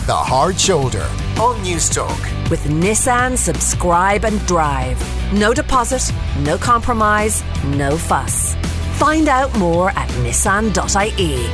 The Hard Shoulder on Newstalk. With Nissan Subscribe and Drive. No deposit, no compromise, no fuss. Find out more at nissan.ie.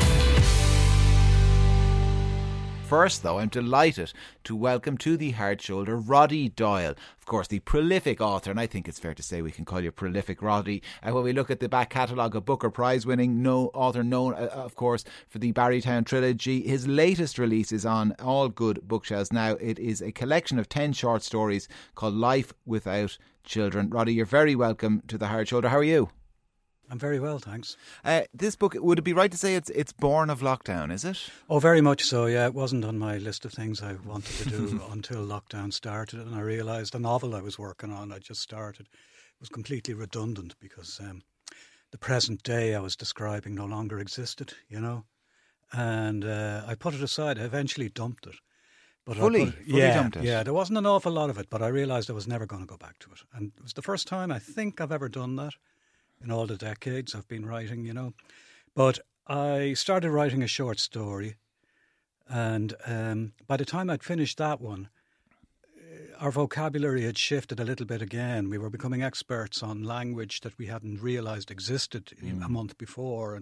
First, though, I'm delighted to welcome to the Hard Shoulder Roddy Doyle, of course, the prolific author, and I think it's fair to say we can call you prolific, Roddy. When we look at the back catalogue of Booker Prize-winning author known, of course, for the Barrytown trilogy, his latest release is on all good bookshelves now. It is a collection of 10 short stories called Life Without Children. Roddy, you're very welcome to the Hard Shoulder. How are you? I'm very well, thanks. This book, would it be right to say it's born of lockdown, is it? Oh, very much so, yeah. It wasn't on my list of things I wanted to do until lockdown started, and I realised the novel I was working on, I just started, was completely redundant because the present day I was describing no longer existed, you know. And I put it aside. I eventually dumped it. But Fully dumped it? Yeah, there wasn't an awful lot of it, but I realised I was never going to go back to it. And it was the first time I think I've ever done that. In all the decades I've been writing, you know. But I started writing a short story, and by the time I'd finished that one, our vocabulary had shifted a little bit again. We were becoming experts on language that we hadn't realised existed a month before,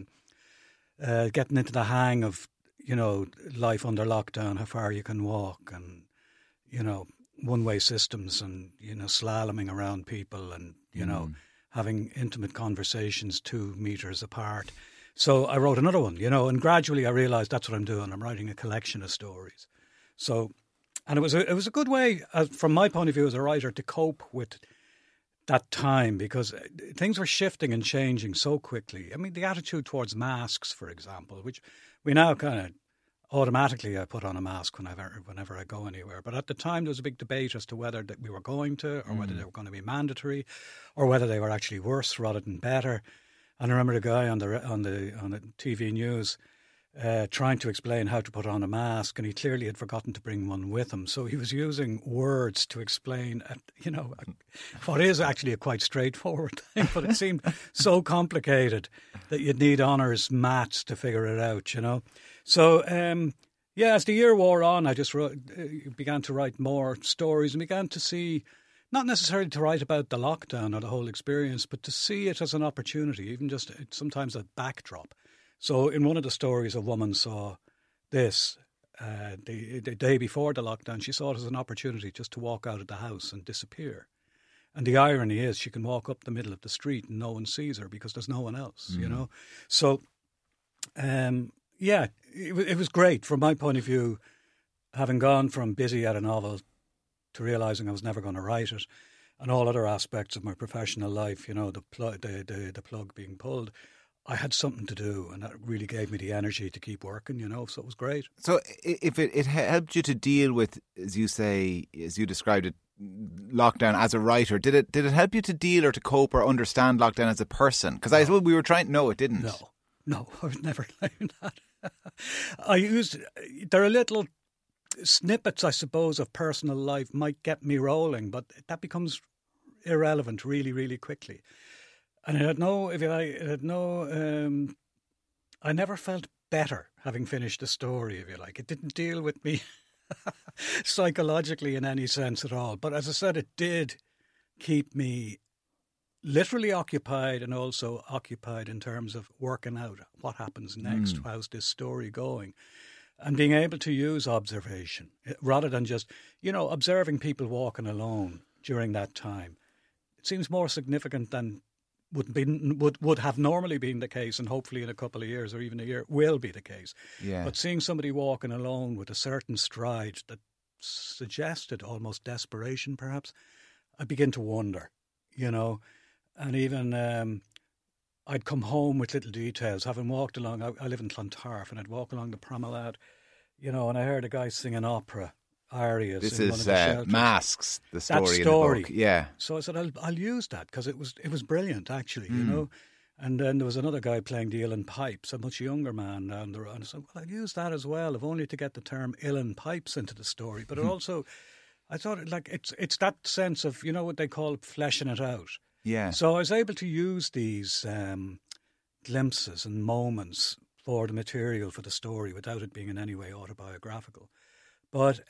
and getting into the hang of, you know, life under lockdown, how far you can walk, and, you know, one-way systems, and, you know, slaloming around people, and, you know, having intimate conversations 2 meters apart. So I wrote another one, you know, and gradually I realised that's what I'm doing. I'm writing a collection of stories. So, and it was a good way, from my point of view as a writer, to cope with that time, because things were shifting and changing so quickly. I mean, the attitude towards masks, for example, which we now kind of automatically I put on a mask whenever I go anywhere. But at the time, there was a big debate as to whether that we were going to, or whether they were going to be mandatory, or whether they were actually worse rather than better. And I remember the guy on the TV news trying to explain how to put on a mask, and he clearly had forgotten to bring one with him. So he was using words to explain, you know, what is actually a quite straightforward thing, but it seemed so complicated that you'd need honours maths to figure it out, you know. So, as the year wore on, I just began to write more stories and began to see, not necessarily to write about the lockdown or the whole experience, but to see it as an opportunity, even just sometimes a backdrop. So in one of the stories, a woman saw this the day before the lockdown. She saw it as an opportunity just to walk out of the house and disappear. And the irony is she can walk up the middle of the street and no one sees her because there's no one else, you know. So, it was great from my point of view, having gone from busy at a novel to realising I was never going to write it, and all other aspects of my professional life, you know, the plug being pulled. I had something to do, and that really gave me the energy to keep working, you know, so it was great. So if it helped you to deal with, as you say, as you described it, lockdown as a writer, did it help you to deal or to cope or understand lockdown as a person? Because I suppose we were trying, no, it didn't. No, I would never claim that. There are little snippets, I suppose, of personal life might get me rolling, but that becomes irrelevant really, really quickly. And I never felt better having finished a story, if you like. It didn't deal with me psychologically in any sense at all. But as I said, it did keep me literally occupied, and also occupied in terms of working out what happens next, how's this story going, and being able to use observation rather than just, you know, observing people walking alone during that time. It seems more significant than would have normally been the case, and hopefully in a couple of years or even a year will be the case. Yeah. But seeing somebody walking alone with a certain stride that suggested almost desperation, perhaps, I begin to wonder, you know. And even I'd come home with little details, having walked along. I live in Clontarf, and I'd walk along the promenade, you know, and I heard a guy singing opera arias. This in is one of the shelters. Masks, the story, that in story. the book. Yeah. So I said, I'll use that, because it was brilliant, actually, you know. And then there was another guy playing the uilleann pipes, a much younger man down the road. And I said, well, I'll use that as well, if only to get the term uilleann pipes into the story. But it also, I thought, like, it's that sense of, you know, what they call fleshing it out. Yeah. So I was able to use these glimpses and moments for the material for the story without it being in any way autobiographical. But,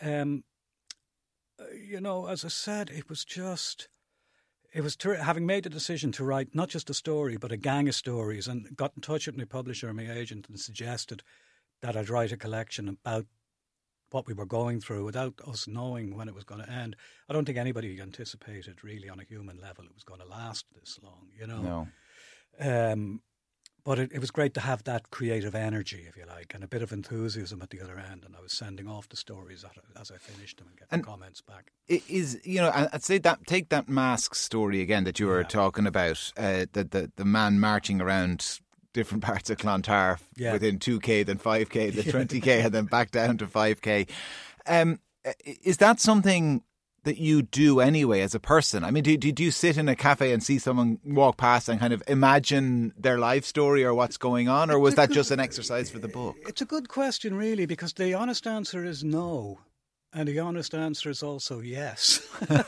you know, as I said, it was having made the decision to write not just a story, but a gang of stories, and got in touch with my publisher and my agent and suggested that I'd write a collection about what we were going through without us knowing when it was going to end. I don't think anybody anticipated really on a human level it was going to last this long, you know. No. But it was great to have that creative energy, if you like, and a bit of enthusiasm at the other end. And I was sending off the stories as I finished them and getting comments back. It is, you know, I'd say that, take that mask story again that you were talking about, the man marching around different parts of Clontarf within 2K, then 5K, then 20K, and then back down to 5K. Is that something that you do anyway as a person? I mean, do you sit in a cafe and see someone walk past and kind of imagine their life story or what's going on, or was that just an exercise for the book? It's a good question, really, because the honest answer is no, and the honest answer is also yes.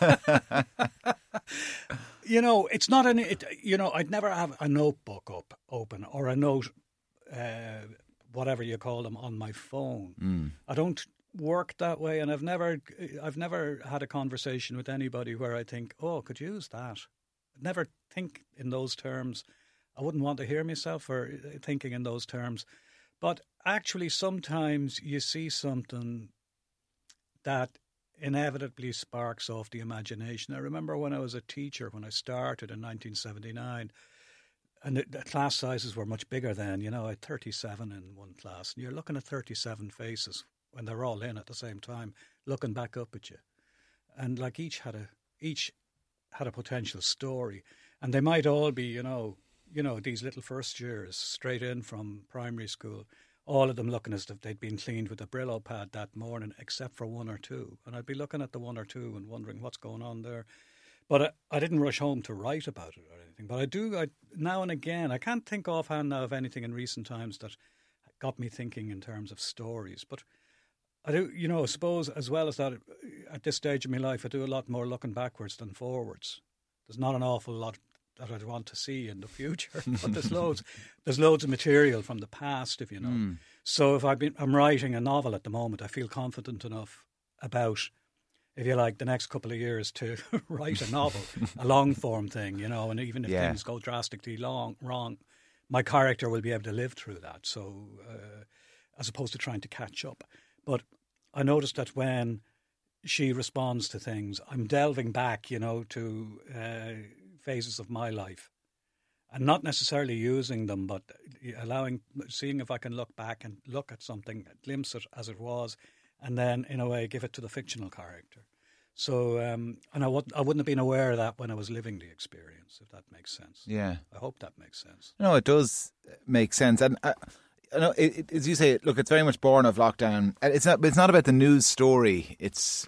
You know, it's not you know, I'd never have a notebook open or a note, whatever you call them, on my phone. I don't work that way, and I've never had a conversation with anybody where I think, oh, I could use that. I'd never think in those terms. I wouldn't want to hear myself or thinking in those terms. But actually, sometimes you see something that inevitably sparks off the imagination. I remember when I was a teacher, when I started in 1979, and the class sizes were much bigger then. You know, I had 37 in one class, and you're looking at 37 faces when they're all in at the same time, looking back up at you. And like each had a potential story. And they might all be, you know, these little first years straight in from primary school, all of them looking as if they'd been cleaned with a Brillo pad that morning, except for one or two. And I'd be looking at the one or two and wondering what's going on there. But I didn't rush home to write about it or anything. But I now and again, I can't think offhand now of anything in recent times that got me thinking in terms of stories. But I do, you know, I suppose as well as that, at this stage of my life, I do a lot more looking backwards than forwards. There's not an awful lot that I'd want to see in the future, but there's loads of material from the past, if you know. So if I'm writing a novel at the moment, I feel confident enough about, if you like, the next couple of years to write a novel, a long form thing, you know, and even if things go drastically wrong, my character will be able to live through that. So as opposed to trying to catch up. But I noticed that when she responds to things, I'm delving back, you know, to phases of my life, and not necessarily using them, but seeing if I can look back and look at something, glimpse it as it was, and then in a way give it to the fictional character. So, and I wouldn't have been aware of that when I was living the experience, if that makes sense. Yeah, I hope that makes sense. No, it does make sense, and. I know, as you say, look, it's very much born of lockdown. It's not about the news story. It's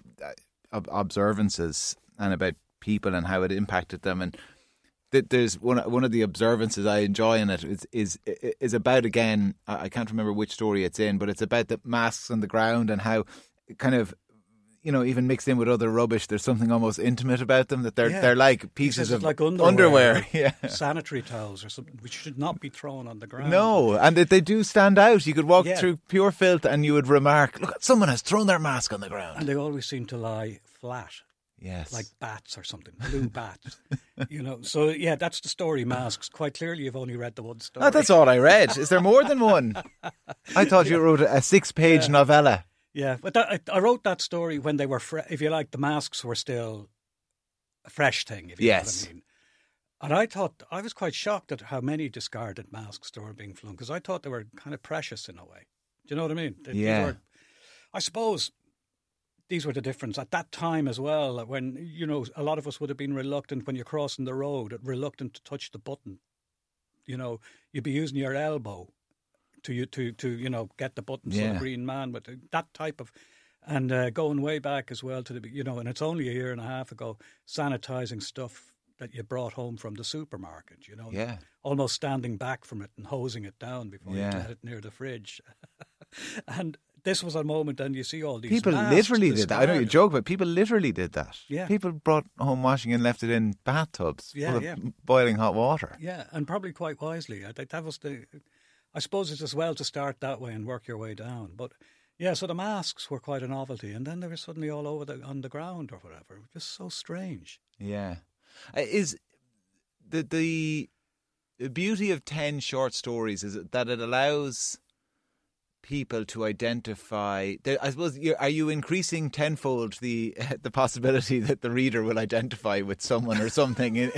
observances and about people and how it impacted them. And there's one of the observances I enjoy in it is about, again, I can't remember which story it's in, but it's about the masks on the ground and how kind of, you know, even mixed in with other rubbish, there's something almost intimate about them, that they're like pieces of like underwear. Sanitary towels or something, which should not be thrown on the ground. No, and they do stand out. You could walk through pure filth and you would remark, look, someone has thrown their mask on the ground. And they always seem to lie flat. Yes. Like bats or something, blue bats. You know, so yeah, that's the story, Masks. Quite clearly you've only read the one story. Oh, that's all I read. Is there more than one? I thought you wrote a 6-page novella. Yeah, but I wrote that story when they were, if you like, the masks were still a fresh thing, if you know what I mean. And I was quite shocked at how many discarded masks there were being flown, because I thought they were kind of precious in a way. Do you know what I mean? I suppose these were the difference at that time as well, when, you know, a lot of us would have been reluctant when you're crossing the road, reluctant to touch the button. You know, you'd be using your elbow to you know, get the button so the Green Man, but that type of, and going way back as well to the, you know, and it's only a year and a half ago, sanitising stuff that you brought home from the supermarket, you know, almost standing back from it and hosing it down before you get it near the fridge. And this was a moment, and you see all these people literally did that. I know you joke, but people literally did that. Yeah. People brought home washing and left it in bathtubs full of boiling hot water. Yeah, and probably quite wisely. I think that was I suppose it's as well to start that way and work your way down. But Yeah, so the masks were quite a novelty, and then they were suddenly all over on the ground or whatever. Just so strange. Yeah. Is the beauty of 10 short stories is that it allows people to identify. I suppose, are you increasing tenfold the possibility that the reader will identify with someone or something in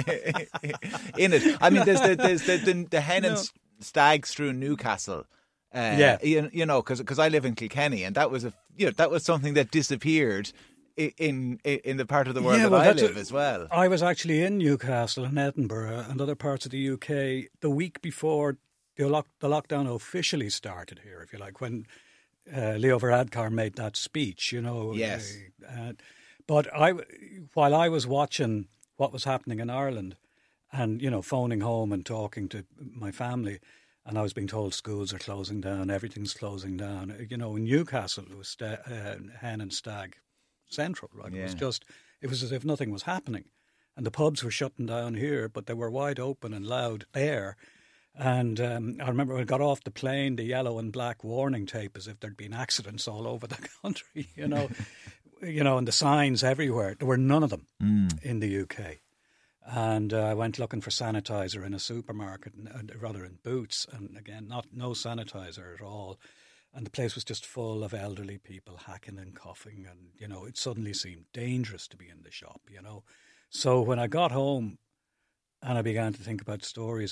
it? I mean, there's the hen and stags through Newcastle. You know, because I live in Kilkenny, and that was that was something that disappeared in the part of the world that I live as well. I was actually in Newcastle and Edinburgh and other parts of the UK the week before the lockdown officially started here, if you like, when Leo Varadkar made that speech, you know. Yes. But while I was watching what was happening in Ireland and, you know, phoning home and talking to my family, and I was being told schools are closing down, everything's closing down. You know, in Newcastle, it was hen and stag central, right? Yeah. It was as if nothing was happening. And the pubs were shutting down here, but they were wide open and loud there. And I remember when I got off the plane, the yellow and black warning tape, as if there'd been accidents all over the country, you know, and the signs everywhere. There were none of them in the UK. And I went looking for sanitizer in a supermarket, rather in Boots, and again, no sanitizer at all. And the place was just full of elderly people hacking and coughing, and, you know, it suddenly seemed dangerous to be in the shop, you know. So when I got home and I began to think about stories,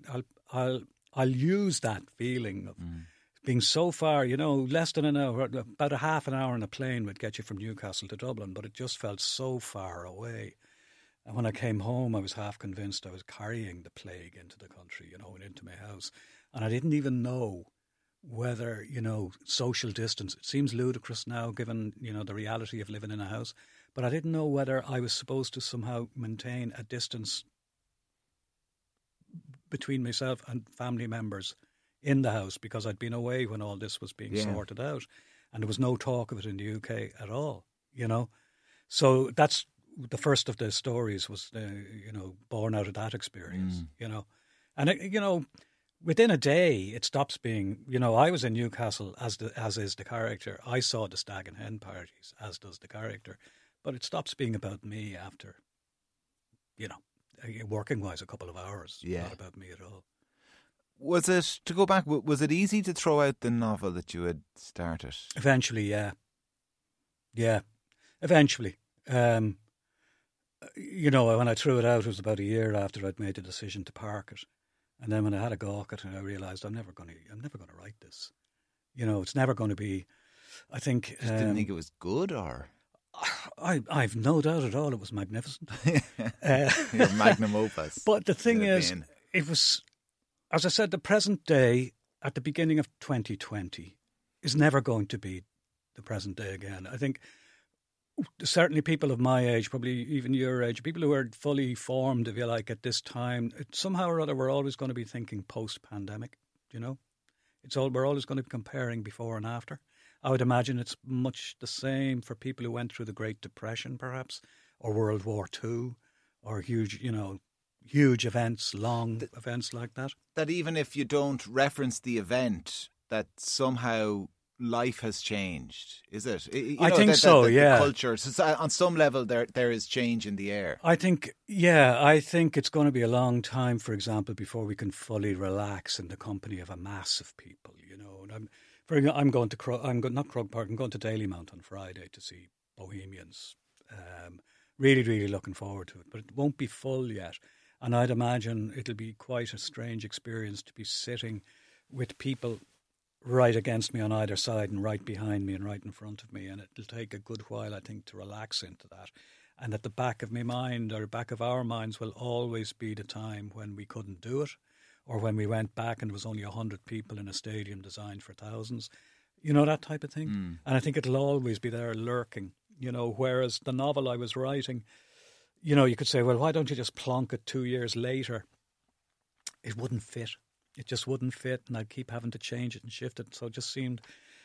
I'll use that feeling of being so far, you know, less than an hour, about a half an hour on a plane would get you from Newcastle to Dublin, but it just felt so far away. And when I came home, I was half convinced I was carrying the plague into the country, you know, and into my house. And I didn't even know whether, you know, social distance, it seems ludicrous now given, you know, the reality of living in a house, but I didn't know whether I was supposed to somehow maintain a distance between myself and family members in the house, because I'd been away when all this was being sorted out, and there was no talk of it in the UK at all, you know. So that's the first of the stories was, you know, born out of that experience, you know. And, you know, within a day, it stops being, you know, I was in Newcastle as is the character. I saw the stag and hen parties, as does the character. But it stops being about me after, you know, working-wise, a couple of hours. Yeah. Not about me at all. Was it, to go back, was it easy to throw out the novel that you had started? Eventually, yeah. Yeah, eventually. You know, when I threw it out, it was about a year after I'd made the decision to park it. And then when I had a go at it, I realised I'm never going to write this. You know, it's never going to be, I think... Just didn't think it was good, or...? I've no doubt at all it was magnificent. Your magnum opus. But the thing is, it was, as I said, the present day at the beginning of 2020 is never going to be the present day again. I think certainly people of my age, probably even your age, people who are fully formed, if you like, at this time, somehow or other we're always going to be thinking post-pandemic, you know? We're always going to be comparing before and after. I would imagine it's much the same for people who went through the Great Depression, perhaps, or World War II, or huge events, long events like that. That even if you don't reference the event, that somehow life has changed, is it? I think so, yeah. The culture, so on some level, there is change in the air. I think it's going to be a long time, for example, before we can fully relax in the company of a mass of people, you know. And I'm going to not Krug Park. I'm going to Dalymount on Friday to see Bohemians. Really, really looking forward to it, but it won't be full yet. And I'd imagine it'll be quite a strange experience to be sitting with people right against me on either side and right behind me and right in front of me. And it'll take a good while, I think, to relax into that. And at the back of my mind, or back of our minds, will always be the time when we couldn't do it, or when we went back and there was only 100 people in a stadium designed for thousands. You know, that type of thing. And I think it'll always be there lurking, you know, whereas the novel I was writing, you know, you could say, well, why don't you just plonk it 2 years later? It wouldn't fit. It just wouldn't fit, and I'd keep having to change it and shift it. So it just seemed,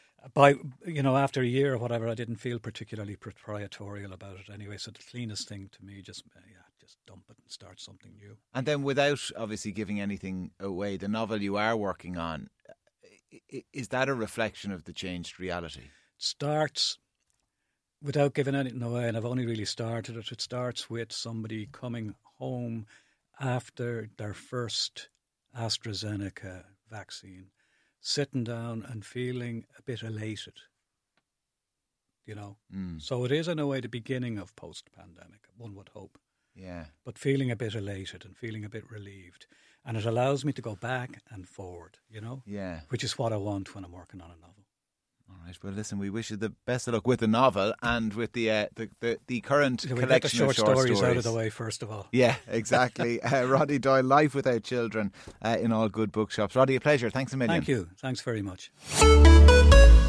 after a year or whatever, I didn't feel particularly proprietorial about it anyway. So the cleanest thing to me, just dump it and start something new. And then, without obviously giving anything away, the novel you are working on, Is that a reflection of the changed reality? It starts, without giving anything away, and I've only really started it, it starts with somebody coming home after their first AstraZeneca vaccine, sitting down and feeling a bit elated, you know. So it is in a way the beginning of post-pandemic, one would hope. Yeah. But feeling a bit elated and feeling a bit relieved. And it allows me to go back and forward, you know? Yeah. Which is what I want when I'm working on a novel. All right. Well, listen, we wish you the best of luck with the novel and with the current So we collection get the short of short stories out of the way first of all. Yeah, exactly. Roddy Doyle, Life Without Children, in all good bookshops. Roddy, a pleasure. Thanks a million. Thank you. Thanks very much.